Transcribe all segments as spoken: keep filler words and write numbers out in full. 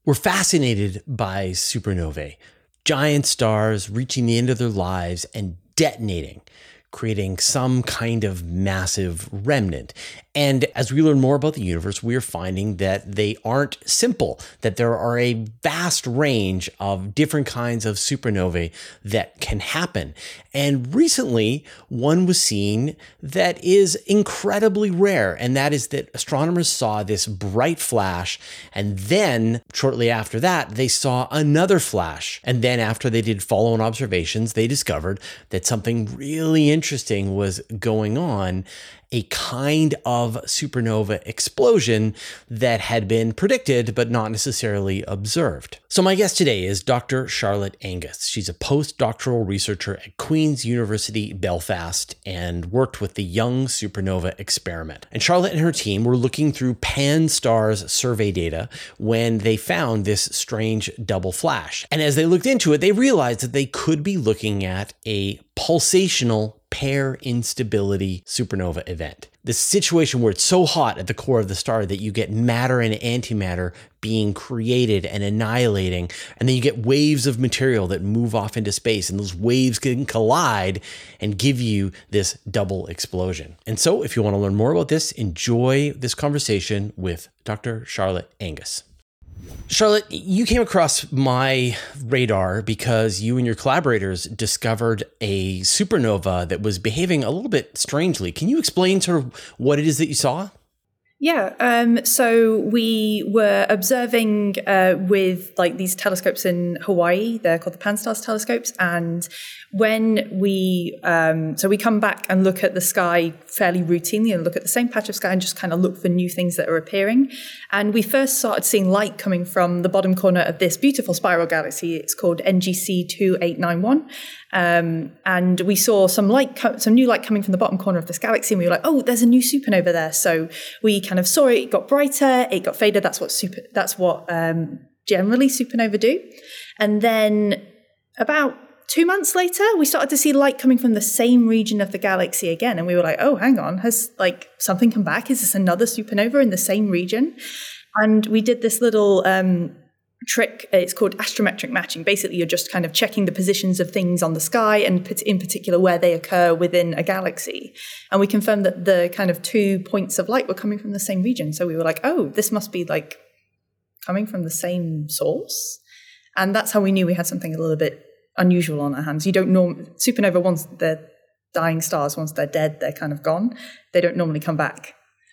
We're fascinated by supernovae, giant stars reaching the end of their lives and detonating, creating some kind of massive remnant. And as we learn more about the universe, we are finding that they aren't simple, that there are a vast range of different kinds of supernovae that can happen. And recently, one was seen that is incredibly rare, and that is that astronomers saw this bright flash, and then shortly after that, they saw another flash. And then after they did follow-on observations, they discovered that something really interesting was going on, a kind of supernova explosion that had been predicted but not necessarily observed. So my guest today is Doctor Charlotte Angus. She's a postdoctoral researcher at Queen's University Belfast and worked with the Young Supernova Experiment. And Charlotte and her team were looking through Pan-STARRS survey data when they found this strange double flash. And as they looked into it, they realized that they could be looking at a pulsational pair instability supernova event. The situation where it's so hot at the core of the star that you get matter and antimatter being created and annihilating, and then you get waves of material that move off into space, and those waves can collide and give you this double explosion. And so if you want to learn more about this, enjoy this conversation with Doctor Charlotte Angus. Charlotte, you came across my radar because you and your collaborators discovered a supernova that was behaving a little bit strangely. Can you explain sort of what it is that you saw? Yeah, um, so we were observing uh, with like these telescopes in Hawaii. They're called the Pan-STARRS telescopes. And when we, um, so we come back and look at the sky fairly routinely and look at the same patch of sky and just kind of look for new things that are appearing. And we first started seeing light coming from the bottom corner of this beautiful spiral galaxy. It's called N G C two eight nine one. Um, and we saw some light, co- some new light coming from the bottom corner of this galaxy, and we were like, "Oh, there's a new supernova there." So we kind of saw it. It got brighter. It got faded. That's what super. That's what um, generally supernova do. And then about two months later, we started to see light coming from the same region of the galaxy again, and we were like, "Oh, hang on, has like something come back? Is this another supernova in the same region?" And we did this little Um, trick. It's called astrometric matching. Basically, you're just kind of checking the positions of things on the sky and in particular where they occur within a galaxy. And we confirmed that the kind of two points of light were coming from the same region. So we were like, oh, this must be like coming from the same source. And that's how we knew we had something a little bit unusual on our hands. You don't norm supernova, once they're dying stars, once they're dead, they're kind of gone. They don't normally come back.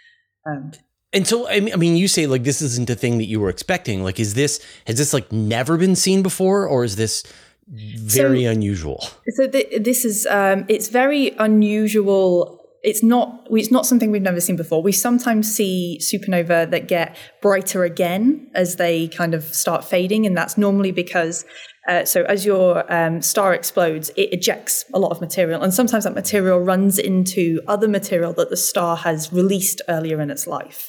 Um, And so, I mean, you say like this isn't a thing that you were expecting. Like, is this, has this like never been seen before, or is this very so, unusual? So th- this is, um, it's very unusual. It's not, it's not something we've never seen before. We sometimes see supernova that get brighter again as they kind of start fading. And that's normally because, uh, so as your um, star explodes, it ejects a lot of material. And sometimes that material runs into other material that the star has released earlier in its life.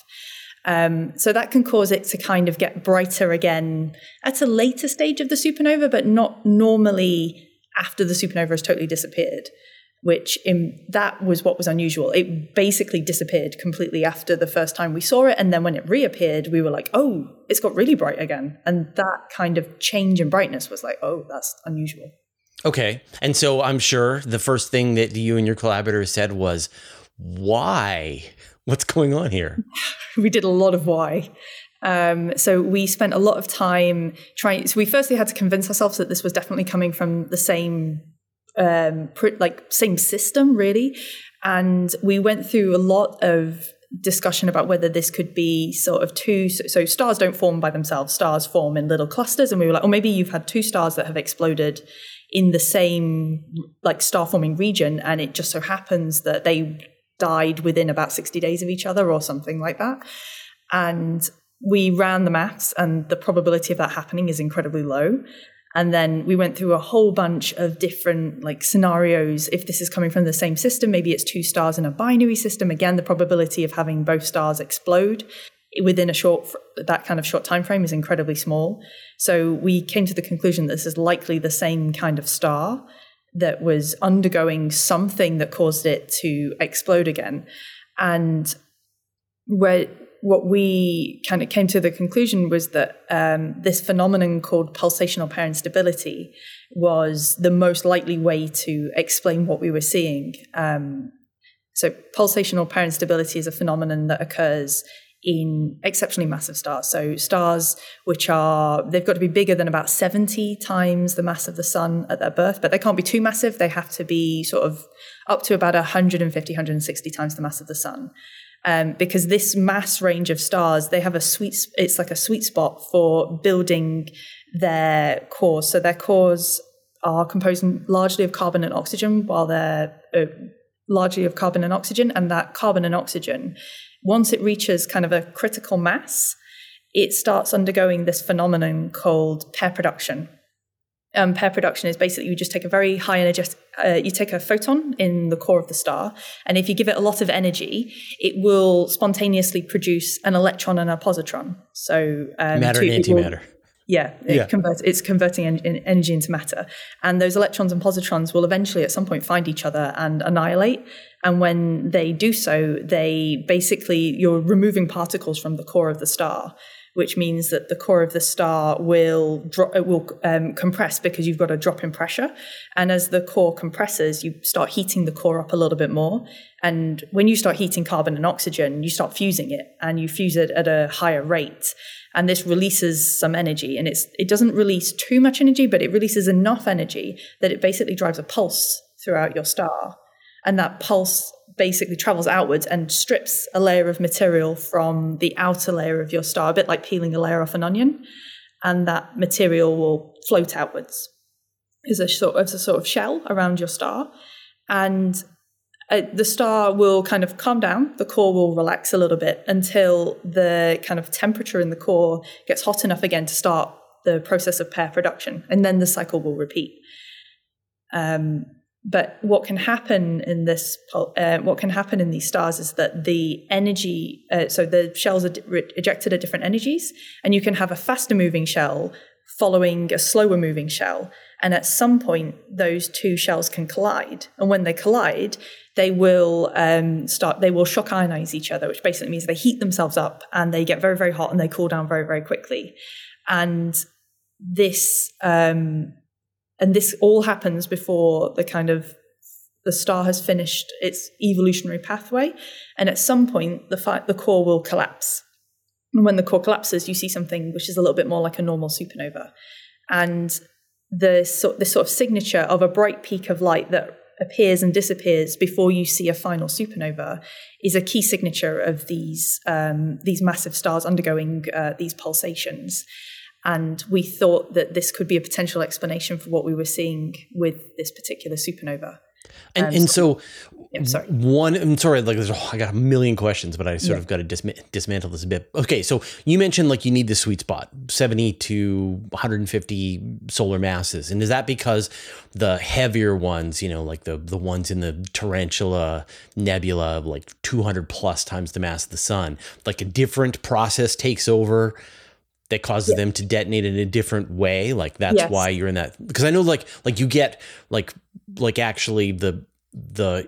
Um, so that can cause it to kind of get brighter again at a later stage of the supernova, but not normally after the supernova has totally disappeared, which in, that was what was unusual. It basically disappeared completely after the first time we saw it. And then when it reappeared, we were like, oh, it's got really bright again. And that kind of change in brightness was like, oh, that's unusual. Okay. And so I'm sure the first thing that you and your collaborators said was, why? What's going on here? We did a lot of why. Um, so we spent a lot of time trying. So we firstly had to convince ourselves that this was definitely coming from the same, um, pr- like same system, really. And we went through a lot of discussion about whether this could be sort of two. So, so stars don't form by themselves. Stars form in little clusters. And we were like, oh, maybe you've had two stars that have exploded in the same like star forming region, and it just so happens that they died within about sixty days of each other or something like that. And we ran the maths, and the probability of that happening is incredibly low. And then we went through a whole bunch of different like scenarios. If this is coming from the same system, maybe it's two stars in a binary system. Again, the probability of having both stars explode within a short, that kind of short time frame is incredibly small. So we came to the conclusion that this is likely the same kind of star that was undergoing something that caused it to explode again. And where what we kind of came to the conclusion was that um, this phenomenon called pulsational pair instability was the most likely way to explain what we were seeing. Um, so pulsational pair instability is a phenomenon that occurs in exceptionally massive stars. So stars which are, they've got to be bigger than about seventy times the mass of the sun at their birth, but they can't be too massive. They have to be sort of up to about one hundred fifty, one hundred sixty times the mass of the sun. Um, because this mass range of stars, they have a sweet, it's like a sweet spot for building their cores. So their cores are composed largely of carbon and oxygen, while they're uh, largely of carbon and oxygen. And that carbon and oxygen, once it reaches kind of a critical mass, it starts undergoing this phenomenon called pair production. Um, pair production is basically you just take a very high energetic, uh, you take a photon in the core of the star, and if you give it a lot of energy, it will spontaneously produce an electron and a positron. So um, matter two, and antimatter. Will, yeah, it yeah. Converts, it's converting en- en- energy into matter. And those electrons and positrons will eventually at some point find each other and annihilate. And when they do so, they basically, you're removing particles from the core of the star, which means that the core of the star will drop, it will um, compress because you've got a drop in pressure. And as the core compresses, you start heating the core up a little bit more. And when you start heating carbon and oxygen, you start fusing it, and you fuse it at a higher rate. And this releases some energy. And it's it doesn't release too much energy, but it releases enough energy that it basically drives a pulse throughout your star. And that pulse basically travels outwards and strips a layer of material from the outer layer of your star, a bit like peeling a layer off an onion. And that material will float outwards as a sort of, as a sort of shell around your star. And uh, the star will kind of calm down. The core will relax a little bit until the kind of temperature in the core gets hot enough again to start the process of pair production. And then the cycle will repeat. Um, But what can happen in this, uh, what can happen in these stars is that the energy, uh, so the shells are di- ejected at different energies, and you can have a faster moving shell following a slower moving shell. And at some point, those two shells can collide. And when they collide, they will um, start, they will shock ionize each other, which basically means they heat themselves up and they get very, very hot and they cool down very, very quickly. And this, um, And this all happens before the kind of the star has finished its evolutionary pathway. And at some point, the fi- the core will collapse. And when the core collapses, you see something which is a little bit more like a normal supernova. And the sort this sort of signature of a bright peak of light that appears and disappears before you see a final supernova is a key signature of these um, these massive stars undergoing uh, these pulsations. And we thought that this could be a potential explanation for what we were seeing with this particular supernova. And, um, and so, yeah, sorry. one, I'm sorry, like there's, oh, I got a million questions, but I sort Yeah. of got to disma- dismantle this a bit. Okay, so you mentioned like you need the sweet spot, seventy to one hundred fifty solar masses. And is that because the heavier ones, you know, like the, the ones in the Tarantula Nebula, like two hundred plus times the mass of the sun, like a different process takes over that causes yeah. them to detonate in a different way? Like that's yes. why you're in that, because I know like, like you get like, like actually the, the,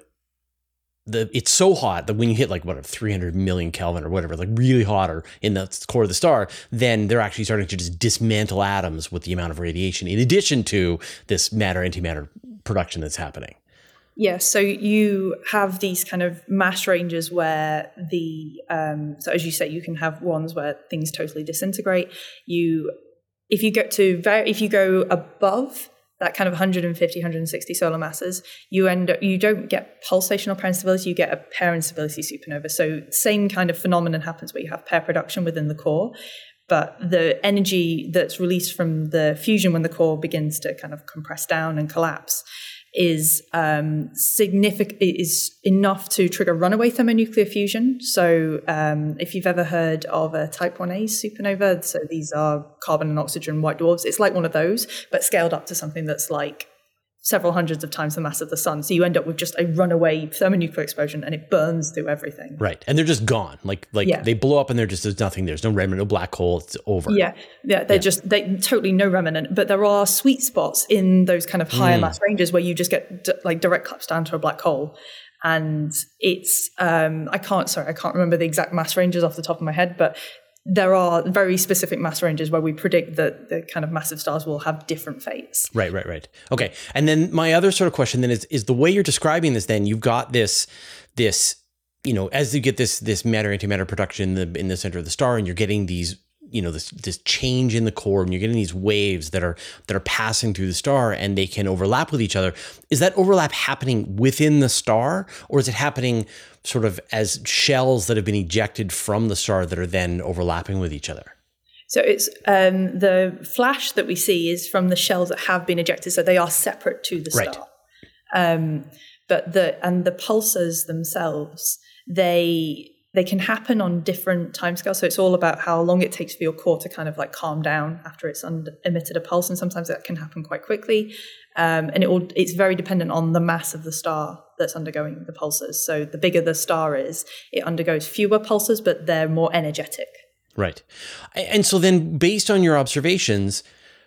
the, it's so hot that when you hit like what, three hundred million Kelvin or whatever, like really hot or in the core of the star, then they're actually starting to just dismantle atoms with the amount of radiation in addition to this matter antimatter production that's happening. Yeah, so you have these kind of mass ranges where the, um, so as you say, you can have ones where things totally disintegrate. You, if you get to, very, if you go above that kind of one hundred fifty, one hundred sixty solar masses, you end up, you don't get pulsational pair instability, you get a pair instability supernova. So same kind of phenomenon happens where you have pair production within the core, but the energy that's released from the fusion when the core begins to kind of compress down and collapse is um, significant, is enough to trigger runaway thermonuclear fusion. So um, if you've ever heard of a type one A supernova, so these are carbon and oxygen white dwarfs, it's like one of those, but scaled up to something that's like several hundreds of times the mass of the sun. So you end up with just a runaway thermonuclear explosion and it burns through everything. Right. And they're just gone. Like, like yeah. they blow up and they're just, there's nothing. There's no remnant, no black hole. It's over. Yeah. Yeah. They're yeah. just, they totally no remnant, but there are sweet spots in those kind of higher mm. mass ranges where you just get d- like direct collapse down to a black hole. And it's, um, I can't, sorry, I can't remember the exact mass ranges off the top of my head, but there are very specific mass ranges where we predict that the kind of massive stars will have different fates. Right, right, right. Okay. And then my other sort of question then is, is the way you're describing this, then you've got this, this, you know, as you get this, this matter antimatter production in the, in the center of the star, and you're getting these, you know, this, this change in the core, and you're getting these waves that are, that are passing through the star, and they can overlap with each other. Is that overlap happening within the star, or is it happening sort of as shells that have been ejected from the star that are then overlapping with each other? So it's um, the flash that we see is from the shells that have been ejected, so they are separate to the star. Right. Um, but the and the pulsars themselves, they they can happen on different timescales. So it's all about how long it takes for your core to kind of like calm down after it's under, emitted a pulse, and sometimes that can happen quite quickly. Um, and it will, it's very dependent on the mass of the star that's undergoing the pulsars. So the bigger the star is, it undergoes fewer pulsars, but they're more energetic. Right. And so then based on your observations,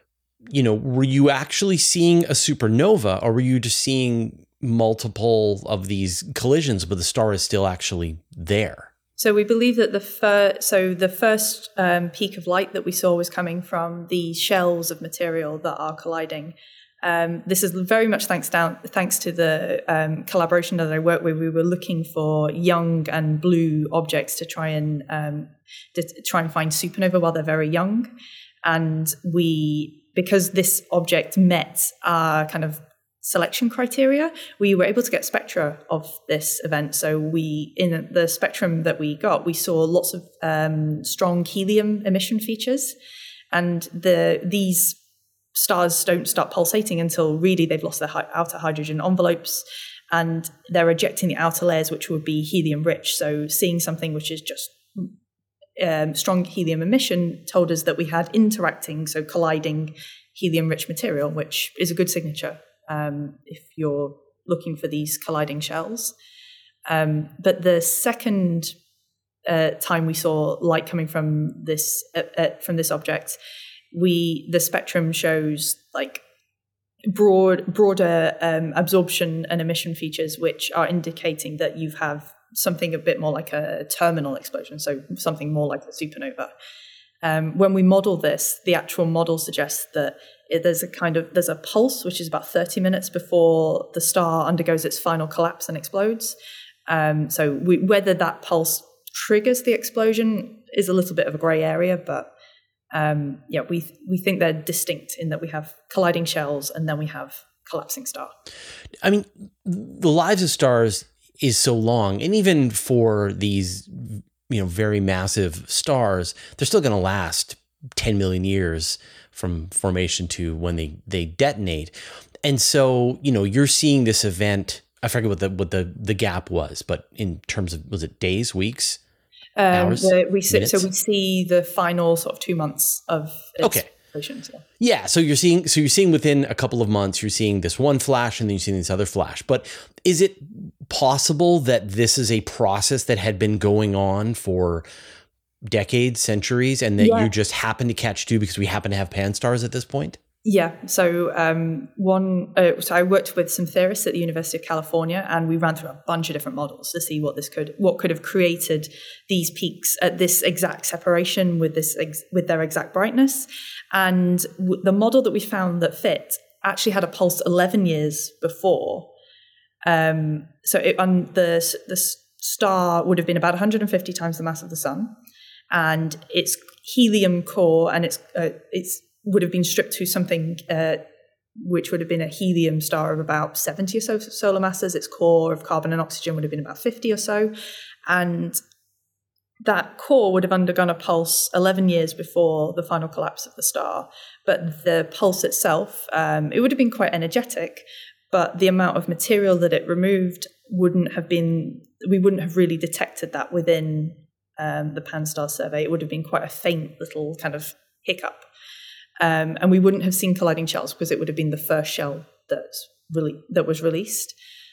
you know, were you actually seeing a supernova, or were you just seeing multiple of these collisions, but the star is still actually there? So we believe that the first, so the first um, peak of light that we saw was coming from the shells of material that are colliding. Um, this is very much thanks down thanks to the um, collaboration that I work with. We were looking for young and blue objects to try and um, to try and find supernova while they're very young, and we because this object met our kind of selection criteria, we were able to get spectra of this event. So we, in the spectrum that we got, we saw lots of um, strong helium emission features, and the these stars don't start pulsating until really they've lost their hi- outer hydrogen envelopes, and they're ejecting the outer layers, which would be helium rich. So seeing something which is just um, strong helium emission told us that we had interacting, so colliding helium rich material, which is a good signature Um, if you're looking for these colliding shells. Um, but the second uh, time we saw light coming from this uh, uh, from this object, we the spectrum shows like broad broader um, absorption and emission features, which are indicating that you have something a bit more like a terminal explosion, so something more like a supernova. Um, when we model this, the actual model suggests that it, there's a kind of there's a pulse which is about thirty minutes before the star undergoes its final collapse and explodes. Um, so we, whether that pulse triggers the explosion is a little bit of a grey area, but um, yeah, we we think they're distinct in that we have colliding shells and then we have collapsing star. I mean, the lives of stars is so long, and even for these, you know, very massive stars, they're still going to last ten million years from formation to when they, they detonate. And so, you know, you're seeing this event, I forget what the, what the, the gap was, but in terms of, was it days, weeks, um, hours, the, we see, minutes? So we see the final sort of two months of Okay. explosions. Yeah. Yeah. So you're seeing, so you're seeing within a couple of months, you're seeing this one flash and then you're seeing this other flash. But is it possible that this is a process that had been going on for decades, centuries, and that Yeah. you just happen to catch two because we happen to have pan-stars at this point? Yeah. So um, one, uh, so I worked with some theorists at the University of California, and we ran through a bunch of different models to see what this could, what could have created these peaks at this exact separation with this, ex, with their exact brightness. And w- the model that we found that fit actually had a pulse eleven years before. Um, so it, um, the the star would have been about one hundred fifty times the mass of the sun, and its helium core and its uh, its would have been stripped to something uh, which would have been a helium star of about seventy or so solar masses. Its core of carbon and oxygen would have been about fifty or so, and that core would have undergone a pulse eleven years before the final collapse of the star. But the pulse itself, um, it would have been quite energetic, but the amount of material that it removed wouldn't have been, we wouldn't have really detected that within um, the Pan-STARRS survey. It would have been quite a faint little kind of hiccup. Um, and we wouldn't have seen colliding shells because it would have been the first shell that's really, that was released.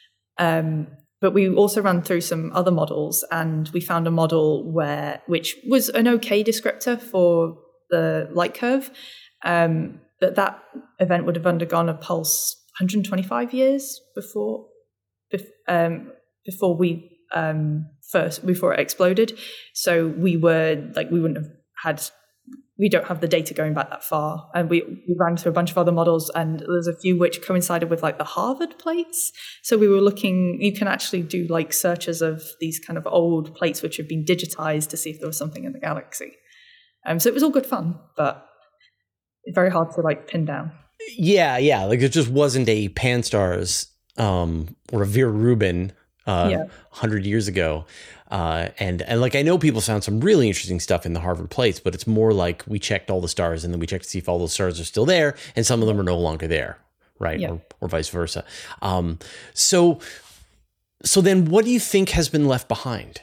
Um, but we also ran through some other models, and we found a model where, which was an okay descriptor for the light curve, um, but that event would have undergone a pulse one hundred twenty-five years before, bef- um, before we um, first before it exploded. So we were like we wouldn't have had. We don't have the data going back that far. And we, we ran through a bunch of other models, and there's a few which coincided with like the Harvard plates. So we were looking, you can actually do like searches of these kind of old plates which have been digitized to see if there was something in the galaxy. Um, so it was all good fun, but very hard to like pin down. Yeah, yeah. Like it just wasn't a Pan-STARRS um, or a Vera Rubin uh, yeah. one hundred years ago. Uh, and, and like, I know people found some really interesting stuff in the Harvard plates, but it's more like we checked all the stars and then we checked to see if all those stars are still there and some of them are no longer there. Right. Yeah. Or, or vice versa. Um, so, so then what do you think has been left behind?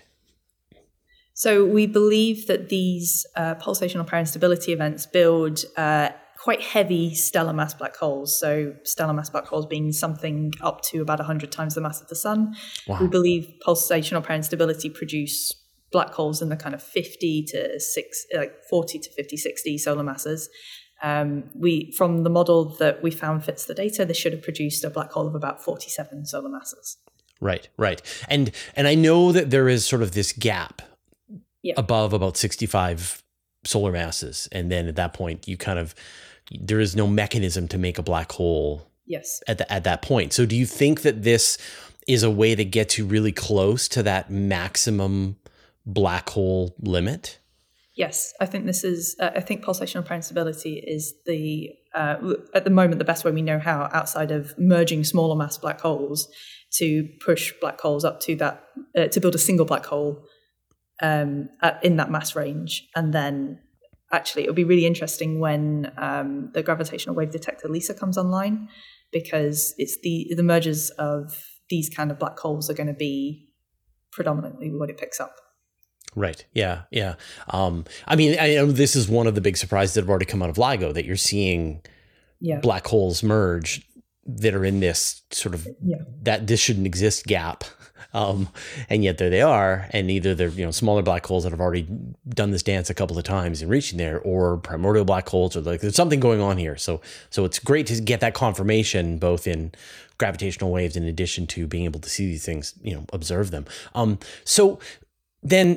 So we believe that these uh, pulsational pair instability events build uh, quite heavy stellar mass black holes. So stellar mass black holes being something up to about one hundred times the mass of the sun. Wow. We believe pulsational pair instability produce black holes in the kind of fifty to six, like forty to fifty, sixty solar masses. Um, we from the model that we found fits the data, this should have produced a black hole of about forty-seven solar masses. Right, right. And and I know that there is sort of this gap yeah. above about sixty-five solar masses. And then at that point, you kind of there is no mechanism to make a black hole yes. at the, at that point. So do you think that this is a way to get you really close to that maximum black hole limit? Yes, I think this is, uh, I think pulsational pair instability is the, uh, at the moment, the best way we know how outside of merging smaller mass black holes to push black holes up to that, uh, to build a single black hole um, at, in that mass range. And then actually, it'll be really interesting when um, the gravitational wave detector LISA comes online, because it's the the mergers of these kind of black holes are going to be predominantly what it picks up. Right. Yeah. Yeah. Um, I mean, I know this is one of the big surprises that have already come out of LIGO, that you're seeing yeah. black holes merge that are in this sort of yeah. that this shouldn't exist gap. Um, and yet there they are, and either they're, you know, smaller black holes that have already done this dance a couple of times in reaching there, or primordial black holes, or like there's something going on here. So, so it's great to get that confirmation both in gravitational waves, in addition to being able to see these things, you know, observe them. Um, so then,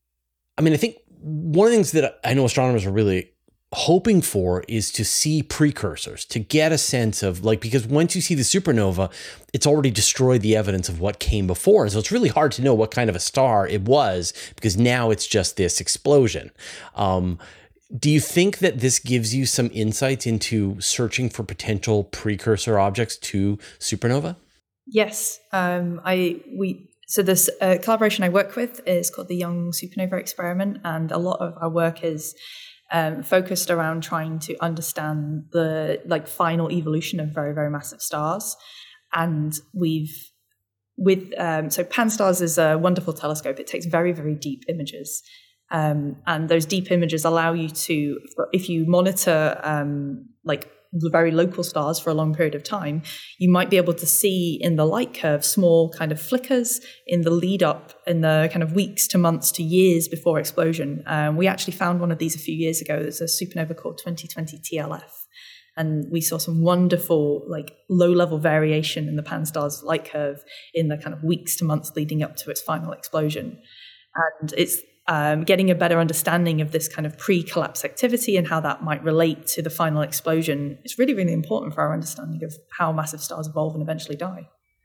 I mean, I think one of the things that I know astronomers are really hoping for is to see precursors, to get a sense of like, because once you see the supernova, it's already destroyed the evidence of what came before. So it's really hard to know what kind of a star it was, because now it's just this explosion. Um, do you think that this gives you some insights into searching for potential precursor objects to supernova? Yes. Um, I, we, so this uh, collaboration I work with is called the Young Supernova Experiment. And a lot of our work is Um, focused around trying to understand the like final evolution of very, very massive stars. And we've, with, um, so Pan-STARRS is a wonderful telescope. It takes very, very deep images. Um, and those deep images allow you to, if you monitor um, like very local stars for a long period of time, you might be able to see in the light curve small kind of flickers in the lead up in the kind of weeks to months to years before explosion. Um, we actually found one of these a few years ago. There's a supernova called twenty twenty T L F. And we saw some wonderful, like low level variation in the Pan-STARRS light curve in the kind of weeks to months leading up to its final explosion. And it's Um, getting a better understanding of this kind of pre-collapse activity and how that might relate to the final explosion is really, really important for our understanding of how massive stars evolve and eventually die.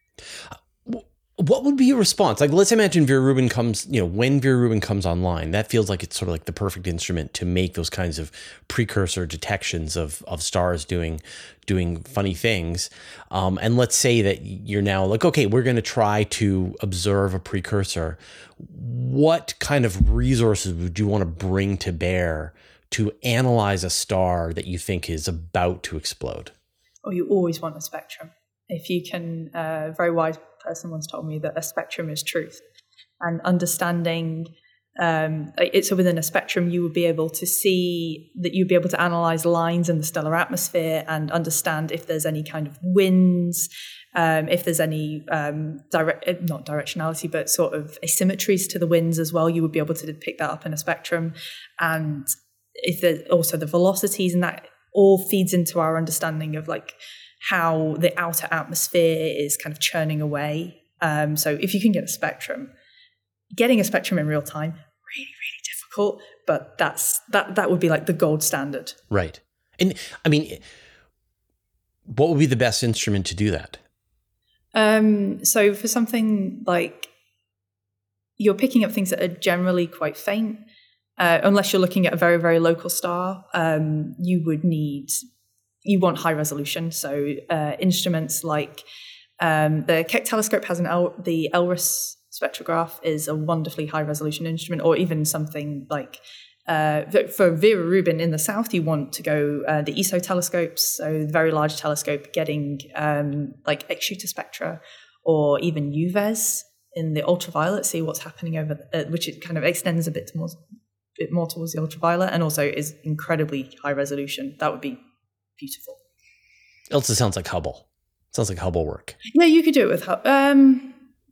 What would be your response? Like, let's imagine Vera Rubin comes, you know, when Vera Rubin comes online, that feels like it's sort of like the perfect instrument to make those kinds of precursor detections of of stars doing doing funny things. Um, and let's say that you're now like, okay, we're going to try to observe a precursor. What kind of resources would you want to bring to bear to analyze a star that you think is about to explode? Oh, you always want a spectrum. If you can, a uh, very wise person once told me that a spectrum is truth, and understanding um, it's so within a spectrum, you would be able to see that you'd be able to analyze lines in the stellar atmosphere and understand if there's any kind of winds, um, if there's any um, direct, not directionality, but sort of asymmetries to the winds as well. You would be able to pick that up in a spectrum, and if there's also the velocities, and that all feeds into our understanding of like how the outer atmosphere is kind of churning away Um, so if you can get a spectrum, getting a spectrum in real time, really, really difficult, but that's that that would be like the gold standard. Right. And I mean, what would be the best instrument to do that? Um, so for something like, you're picking up things that are generally quite faint, uh, unless you're looking at a very, very local star, um, you would need, you want high resolution. So uh, instruments like um, the Keck telescope has an El- the Elris spectrograph is a wonderfully high resolution instrument, or even something like uh, for Vera Rubin in the south, you want to go uh, the E S O telescopes, so the very large telescope, getting um, like X-shooter spectra, or even U V E S in the ultraviolet, see what's happening over, the, uh, which it kind of extends a bit more, bit more towards the ultraviolet, and also is incredibly high resolution. That would be beautiful. It also sounds like Hubble. Sounds like Hubble work. Yeah, you could do it with Hubble. Um,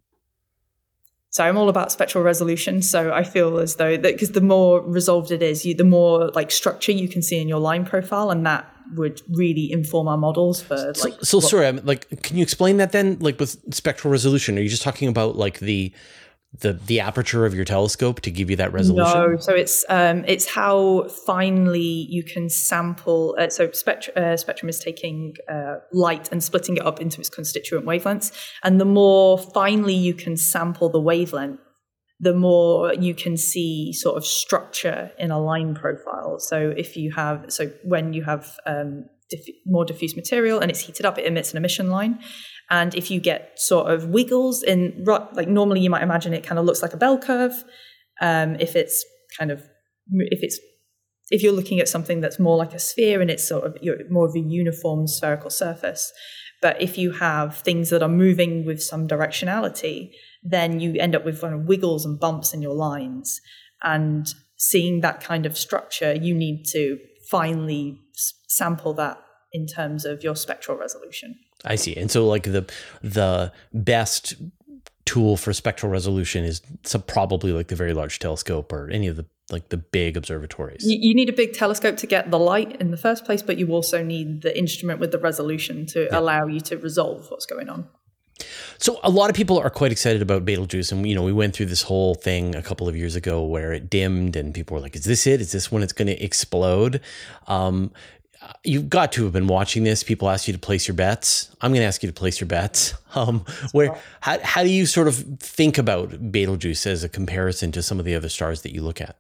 So I'm all about spectral resolution. So I feel as though that because the more resolved it is, you, the more like structure you can see in your line profile, and that would really inform our models for like. So, so what, sorry, I'm like, can you explain that then? Like with spectral resolution, are you just talking about like the the the aperture of your telescope to give you that resolution? No, so it's um, it's how finely you can sample. Uh, so spectrum, uh, spectrum is taking uh, light and splitting it up into its constituent wavelengths, and the more finely you can sample the wavelength, the more you can see sort of structure in a line profile. So if you have, so when you have um, diff- more diffuse material and it's heated up, it emits an emission line. And if you get sort of wiggles in, like normally you might imagine it kind of looks like a bell curve. Um, if it's kind of, if it's, if you're looking at something that's more like a sphere and it's sort of you're more of a uniform spherical surface. But if you have things that are moving with some directionality, then you end up with kind of wiggles and bumps in your lines. And seeing that kind of structure, you need to finely sample that in terms of your spectral resolution. I see. And so like the the best tool for spectral resolution is some, probably like the Very Large Telescope or any of the like the big observatories. You, you need a big telescope to get the light in the first place, but you also need the instrument with the resolution to yeah. allow you to resolve what's going on. So a lot of people are quite excited about Betelgeuse, and you know we went through this whole thing a couple of years ago where it dimmed, and people were like, "Is this it? Is this when it's going to explode?" Um, You've got to have been watching this. People ask you to place your bets. I'm going to ask you to place your bets. Um, where how how do you sort of think about Betelgeuse as a comparison to some of the other stars that you look at?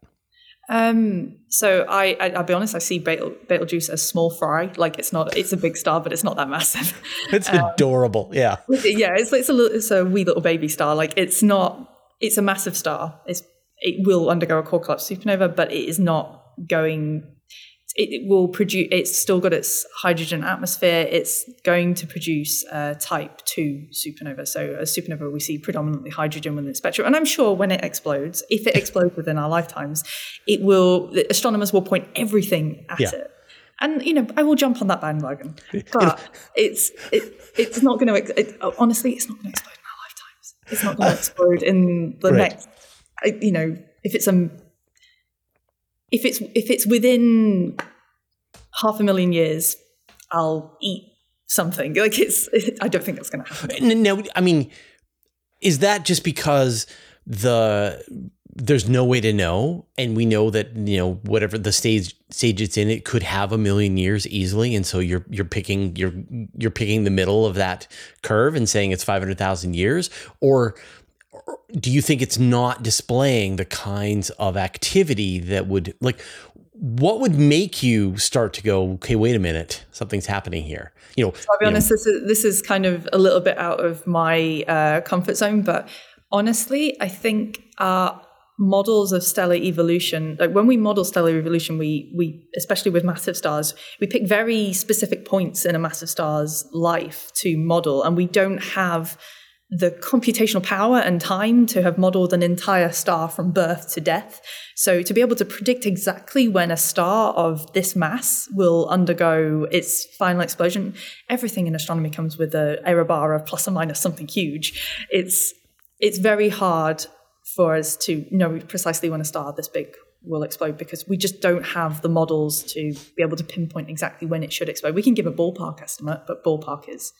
Um, so I, I I'll be honest. I see Betel, Betelgeuse as small fry. Like it's not. It's a big star, but it's not that massive. It's um, adorable. Yeah. Yeah. It's it's a little, it's a wee little baby star. Like it's not. It's a massive star. It's it will undergo a core collapse supernova, but it is not going. It will produce, it's still got its hydrogen atmosphere. It's going to produce a type two supernova. So a supernova, we see predominantly hydrogen within the spectrum. And I'm sure when it explodes, if it explodes within our lifetimes, it will, astronomers will point everything at yeah. it. And, you know, I will jump on that bandwagon. But it's it, it's not going to, it, honestly, it's not going to explode in our lifetimes. It's not going to explode in the right. next, you know, if it's a, If it's if it's within half a million years, I'll eat something. Like it's, it, I don't think that's going to happen. No, I mean, is that just because the there's no way to know, and we know that you know whatever the stage stage it's in, it could have a million years easily, and so you're you're picking you're you're picking the middle of that curve and saying it's five hundred thousand years, or do you think it's not displaying the kinds of activity that would like, what would make you start to go, okay, wait a minute, something's happening here? You know, so I'll be honest, know. this is, this is kind of a little bit out of my uh, comfort zone, but honestly, I think our models of stellar evolution, like when we model stellar evolution, we, we, especially with massive stars, we pick very specific points in a massive star's life to model, and we don't have the computational power and time to have modeled an entire star from birth to death. So to be able to predict exactly when a star of this mass will undergo its final explosion, everything in astronomy comes with an error bar of plus or minus something huge. It's it's very hard for us to know precisely when a star this big will explode because we just don't have the models to be able to pinpoint exactly when it should explode. We can give a ballpark estimate, but ballpark is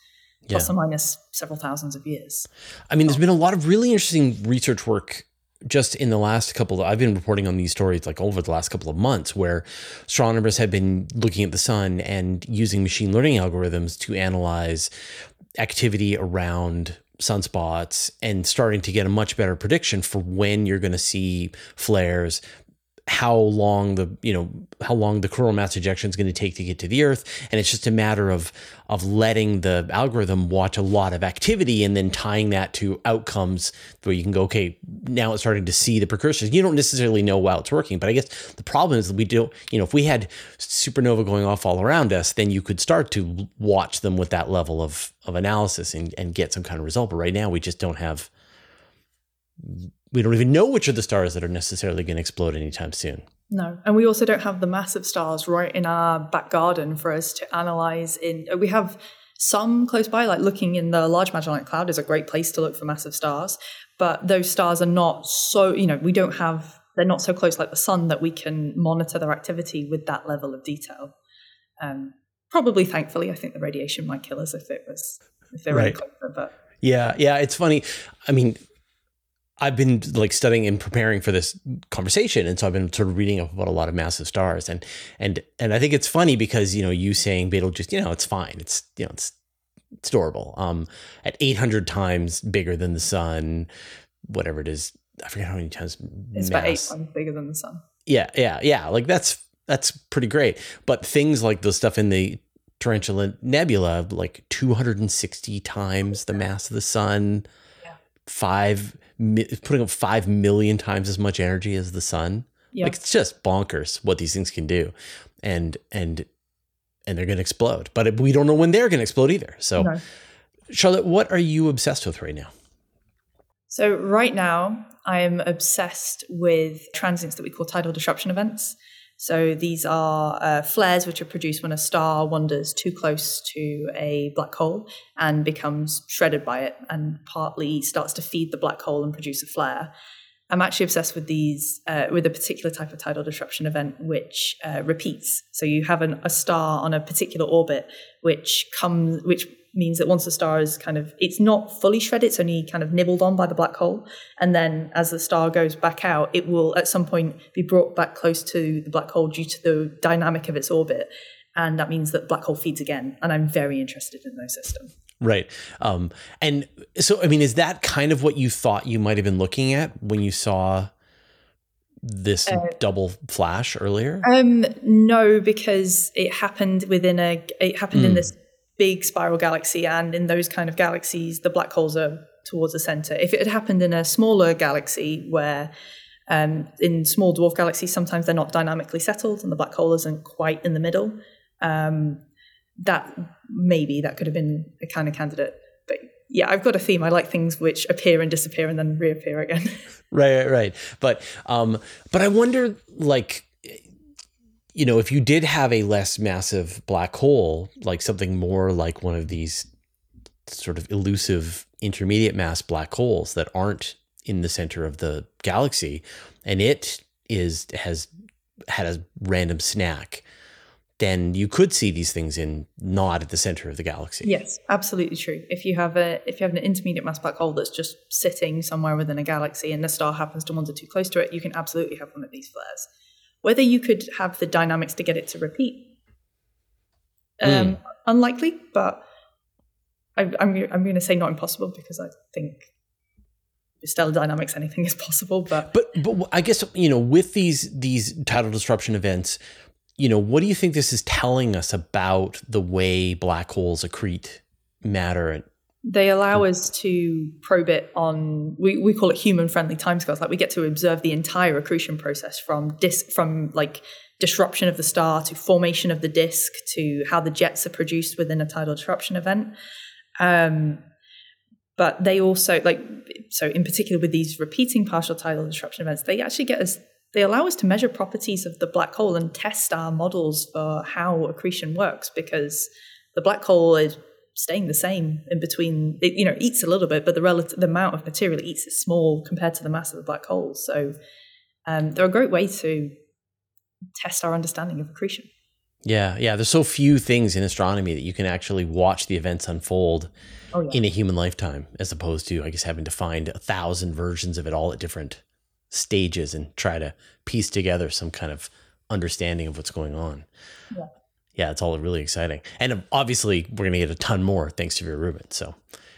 plus or minus several thousands of years. I mean, there's been a lot of really interesting research work just in the last couple of, I've been reporting on these stories like over the last couple of months, where astronomers have been looking at the sun and using machine learning algorithms to analyze activity around sunspots and starting to get a much better prediction for when you're going to see flares, how long the, you know, how long the coronal mass ejection is going to take to get to the Earth. And it's just a matter of, of letting the algorithm watch a lot of activity and then tying that to outcomes where you can go, okay, now it's starting to see the precursors. You don't necessarily know while it's working, but I guess the problem is that we don't, you know, if we had supernova going off all around us, then you could start to watch them with that level of, of analysis and, and get some kind of result. But right now we just don't have, we don't even know which are the stars that are necessarily going to explode anytime soon. No. And we also don't have the massive stars right in our back garden for us to analyze in. We have some close by, like looking in the Large Magellanic Cloud is a great place to look for massive stars. But those stars are not so, you know, we don't have, they're not so close like the sun that we can monitor their activity with that level of detail. Um, probably, thankfully, I think the radiation might kill us if it was, if they're right. really closer. But yeah, yeah, it's funny. I mean, I've been like studying and preparing for this conversation. And so I've been sort of reading up about a lot of massive stars. And, and, and I think it's funny because, you know, you saying Betelgeuse, you know, it's fine. It's, you know, it's, it's adorable. Um, at eight hundred times bigger than the sun, whatever it is, I forget how many times. It's mass. About eight times bigger than the sun. Yeah. Yeah. Yeah. Like that's, that's pretty great. But things like the stuff in the Tarantula Nebula, like two hundred sixty times the mass of the sun, yeah. five putting up five million times as much energy as the sun. Yep. Like it's just bonkers what these things can do. And, and, and they're going to explode, but we don't know when they're going to explode either. So no. Charlotte, what are you obsessed with right now? So right now I am obsessed with transients that we call tidal disruption events. So these are uh, flares which are produced when a star wanders too close to a black hole and becomes shredded by it and partly starts to feed the black hole and produce a flare. I'm actually obsessed with these, uh, with a particular type of tidal disruption event which uh, repeats. So you have an, a star on a particular orbit which comes, which means that once the star is kind of, it's not fully shredded, it's only kind of nibbled on by the black hole. And then as the star goes back out, it will at some point be brought back close to the black hole due to the dynamic of its orbit. And that means that the black hole feeds again. And I'm very interested in those systems. Right. Um, and so, I mean, is that kind of what you thought you might have been looking at when you saw this uh, double flash earlier? Um, no, because it happened within a, it happened mm. in this big spiral galaxy, and in those kind of galaxies, the black holes are towards the center. If it had happened in a smaller galaxy where um, in small dwarf galaxies, sometimes they're not dynamically settled and the black hole isn't quite in the middle, um, that maybe that could have been a kind of candidate. But yeah, I've got a theme. I like things which appear and disappear and then reappear again. Right, right, right. But, um, but I wonder, like, you know, if you did have a less massive black hole, like something more like one of these sort of elusive intermediate mass black holes that aren't in the center of the galaxy, and it is has had a random snack, then you could see these things in not at the center of the galaxy. Yes, absolutely true. If you have a if you have an intermediate mass black hole that's just sitting somewhere within a galaxy and the star happens to wander too close to it, you can absolutely have one of these flares. Whether you could have the dynamics to get it to repeat, um, mm. unlikely, but I, I'm I'm going to say not impossible because I think with stellar dynamics anything is possible. But but but I guess, you know, with these these tidal disruption events, you know, what do you think this is telling us about the way black holes accrete matter? They allow us to probe it on, we, we call it human-friendly timescales. Like we get to observe the entire accretion process from disk, from like disruption of the star to formation of the disk to how the jets are produced within a tidal disruption event. Um, but they also like, so in particular with these repeating partial tidal disruption events, they actually get us, they allow us to measure properties of the black hole and test our models for how accretion works, because the black hole is staying the same in between. It, you know, eats a little bit, but the relative the amount of material it eats is small compared to the mass of the black hole. So um, they're a great way to test our understanding of accretion. Yeah, yeah. There's so few things in astronomy that you can actually watch the events unfold Oh, yeah. in a human lifetime, as opposed to, I guess, having to find a thousand versions of it all at different stages and try to piece together some kind of understanding of what's going on. Yeah. Yeah, it's all really exciting. And obviously, we're going to get a ton more thanks to Vera Rubin. So,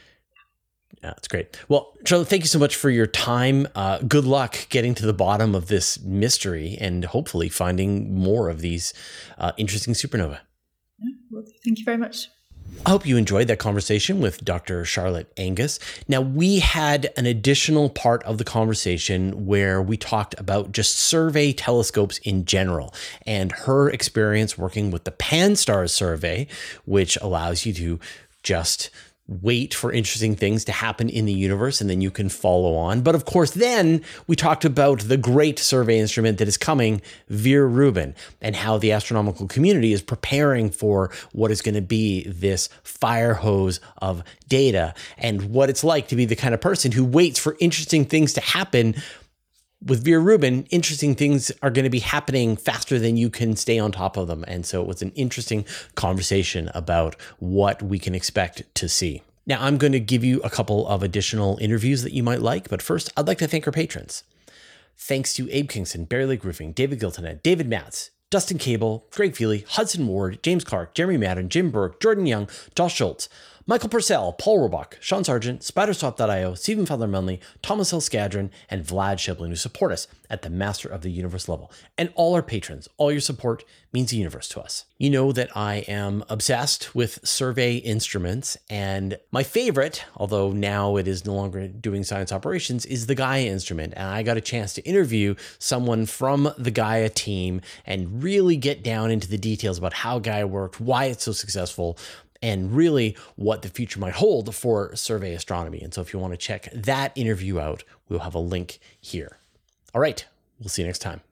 yeah, it's great. Well, Charlotte, thank you so much for your time. Uh, good luck getting to the bottom of this mystery and hopefully finding more of these uh, interesting supernovae. Yeah, well, thank you very much. I hope you enjoyed that conversation with Doctor Charlotte Angus. Now, we had an additional part of the conversation where we talked about just survey telescopes in general and her experience working with the Pan-STARRS survey, which allows you to just wait for interesting things to happen in the universe and then you can follow on. But of course, then we talked about the great survey instrument that is coming, Vera Rubin, and how the astronomical community is preparing for what is going to be this fire hose of data and what it's like to be the kind of person who waits for interesting things to happen. With Vera Rubin, interesting things are going to be happening faster than you can stay on top of them. And so it was an interesting conversation about what we can expect to see. Now, I'm going to give you a couple of additional interviews that you might like, but first, I'd like to thank our patrons. Thanks to Abe Kingston, Barry Lake Roofing, David Giltonet, David Matz, Dustin Cable, Greg Feely, Hudson Ward, James Clark, Jeremy Madden, Jim Burke, Jordan Young, Josh Schultz, Michael Purcell, Paul Roebuck, Sean Sargent, Spiderswap dot io, Stephen Fowler-Munley, Thomas Hill Skadron, and Vlad Shiblin, who support us at the Master of the Universe level. And all our patrons, all your support means the universe to us. You know that I am obsessed with survey instruments, and my favorite, although now it is no longer doing science operations, is the Gaia instrument. And I got a chance to interview someone from the Gaia team and really get down into the details about how Gaia worked, why it's so successful, and really what the future might hold for survey astronomy. And so if you want to check that interview out, we'll have a link here. All right, we'll see you next time.